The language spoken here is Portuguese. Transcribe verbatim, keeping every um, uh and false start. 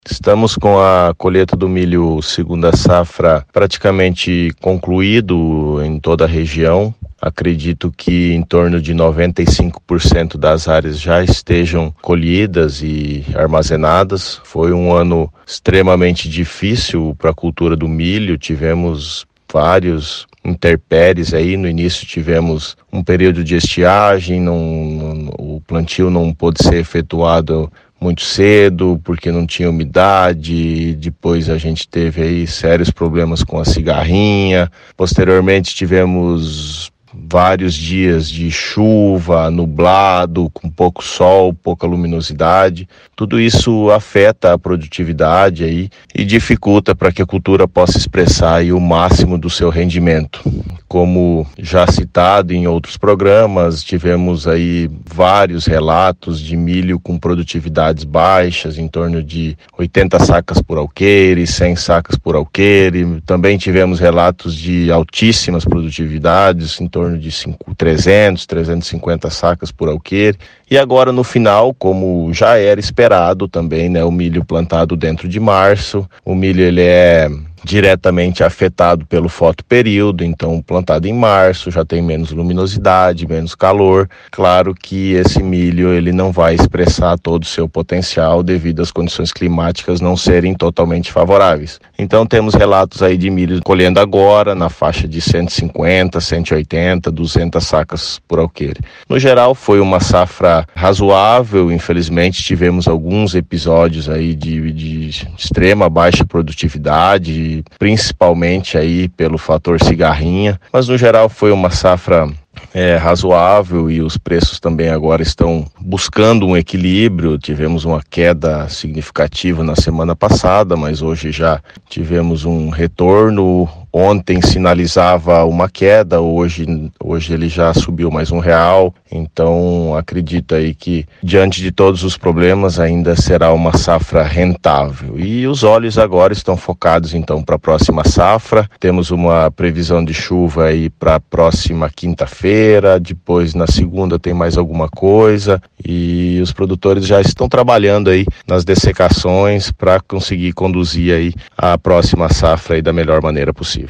Estamos com a colheita do milho segunda safra praticamente concluído em toda a região. Acredito que em torno de noventa e cinco por cento das áreas já estejam colhidas e armazenadas. Foi um ano extremamente difícil para a cultura do milho. Tivemos vários intempéries aí. No início tivemos um período de estiagem, não, não, o plantio não pôde ser efetuado muito cedo, porque não tinha umidade. Depois a gente teve aí sérios problemas com a cigarrinha. Posteriormente tivemos vários dias de chuva, nublado, com pouco sol, pouca luminosidade. Tudo isso afeta a produtividade aí e dificulta para que a cultura possa expressar aí o máximo do seu rendimento. Como já citado em outros programas, tivemos aí vários relatos de milho com produtividades baixas, em torno de oitenta sacas por alqueire, cem sacas por alqueire. Também tivemos relatos de altíssimas produtividades, em torno de trezentos, trezentos e cinquenta sacas por alqueire. E agora no final, como já era esperado também, né, o milho plantado dentro de março, o milho ele é diretamente afetado pelo fotoperíodo, então plantado em março já tem menos luminosidade, menos calor. Claro que esse milho ele não vai expressar todo o seu potencial devido às condições climáticas não serem totalmente favoráveis. Então temos relatos aí de milho colhendo agora na faixa de cento e cinquenta, cento e oitenta, duzentas sacas por alqueire. No geral foi uma safra razoável. Infelizmente tivemos alguns episódios aí de, de extrema baixa produtividade, principalmente aí pelo fator cigarrinha, mas no geral foi uma safra é, razoável e os preços também agora estão buscando um equilíbrio. Tivemos uma queda significativa na semana passada, mas hoje já tivemos um retorno. Ontem sinalizava uma queda, hoje, hoje ele já subiu mais um real. Então acredito aí que diante de todos os problemas ainda será uma safra rentável. E os olhos agora estão focados então para a próxima safra. Temos uma previsão de chuva aí para a próxima quinta-feira, depois na segunda tem mais alguma coisa e os produtores já estão trabalhando aí nas dessecações para conseguir conduzir aí a próxima safra aí da melhor maneira possível.